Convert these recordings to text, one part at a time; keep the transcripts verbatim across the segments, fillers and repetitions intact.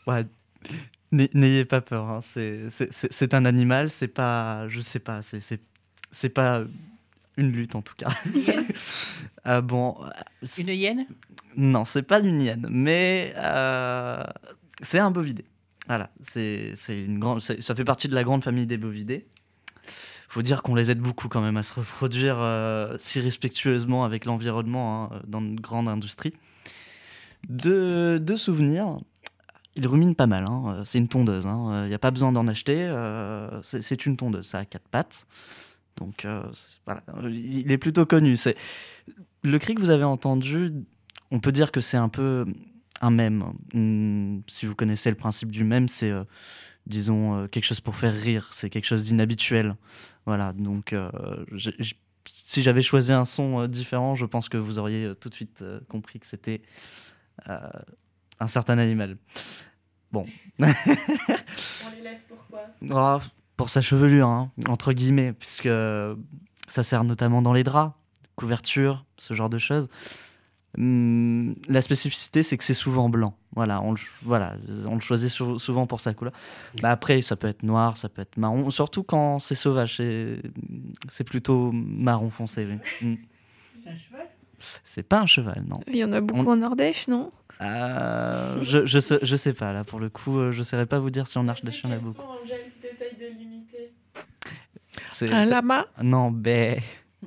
Ouais, n'ay- n'ayez pas peur. Hein. C'est, c'est, c'est, c'est un animal, c'est pas. Je sais pas, c'est, c'est, c'est pas une lutte en tout cas. Une hyène Ah bon, euh, c'est- Une hyène non, c'est pas une hyène, mais euh, c'est un bovidé. Voilà, c'est, c'est une grande, c'est- ça fait partie de la grande famille des bovidés. Faut dire qu'on les aide beaucoup quand même à se reproduire euh, si respectueusement avec l'environnement hein, dans une grande industrie. De, de souvenirs, ils ruminent pas mal. Hein. C'est une tondeuse. Il hein. n'y a pas besoin d'en acheter. euh, c'est, c'est une tondeuse. Ça a quatre pattes. Donc euh, c'est- voilà, il est plutôt connu. C'est... Le cri que vous avez entendu, on peut dire que c'est un peu un mème. Hum, si vous connaissez le principe du mème, c'est, euh, disons, euh, quelque chose pour faire rire. C'est quelque chose d'inhabituel. Voilà, donc euh, j'ai- j'- si j'avais choisi un son euh, différent, je pense que vous auriez euh, tout de suite euh, compris que c'était euh, un certain animal. Bon. On l'élève pourquoi? Oh, pour sa chevelure, hein, entre guillemets, puisque ça sert notamment dans les draps, couvertures, ce genre de choses. Hum, la spécificité, c'est que c'est souvent blanc. Voilà, on le, voilà, on le choisit sou- souvent pour sa couleur. Bah après, ça peut être noir, ça peut être marron, surtout quand c'est sauvage. C'est, c'est plutôt marron foncé. Oui. Hum. C'est un cheval C'est pas un cheval, non. Il y en a beaucoup On- en Ardèche, non? Euh, je, je, sais, je sais pas, là, pour le coup, euh, je saurais pas vous dire si en Ardèche, il y en a Quels beaucoup. sont, Angèle, si t'essayes de l'imiter? C'est, Un c'est- lama Non, ben...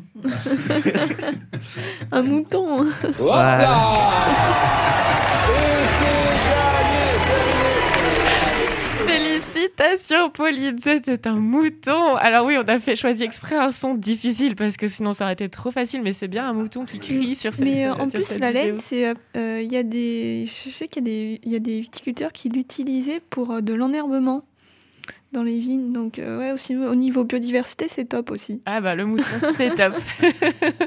Un mouton. Voilà. Félicitations, Pauline, c'était un mouton. Alors oui, on a fait choisi exprès un son difficile parce que sinon ça aurait été trop facile, mais c'est bien un mouton qui crie sur cette Mais euh, en sur plus, cette la vidéo. laine, c'est, euh, euh, il y a des, je sais qu'il y a des, il y a des viticulteurs qui l'utilisaient pour euh, de l'enherbement dans les vignes. Donc euh, ouais, aussi au niveau biodiversité, c'est top aussi. Ah bah le mouton, c'est top.